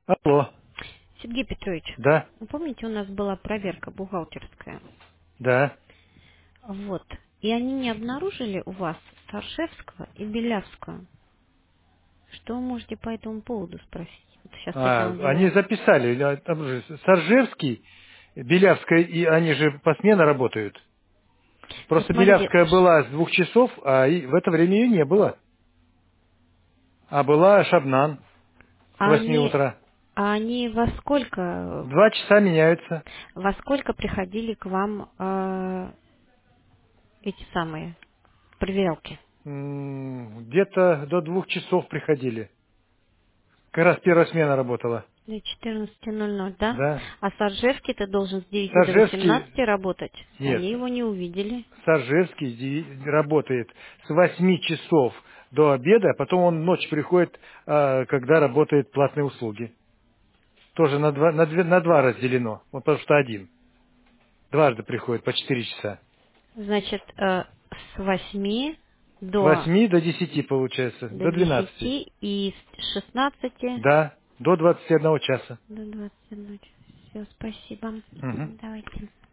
Алло. Сергей Петрович, Да, вы помните, у нас была проверка бухгалтерская? да. Вот. И они не обнаружили у вас Старшевского и Белявского. Что вы можете по этому поводу спросить? Вот сейчас к этому Они делу. записали, там же Саржевский, Белявская, и они же посменно работают. Вот Просто смотрите, Белявская была с 2 часов, в это время ее не было. А была Шабнан с а 8 они, утра. а они В 2 часа меняются. во сколько приходили к вам эти самые проверялки? Где-то до 2 часов приходили. Как раз первая смена работала. До 14:00, да? Да. А Саржевский-то должен с 9 до Саржевский, 18 работать. нет, Они его не увидели. Саржевский работает с 8 часов до обеда, а потом он ночью приходит, когда работают платные услуги. Тоже на два разделено, вот потому что один. Дважды приходит по 4 часа. Значит, с 8 С до 8 до 10 получается, до до 12. 10 и с 16 Да, до 21 часа. до 21. Все, спасибо. Мгм. Давайте.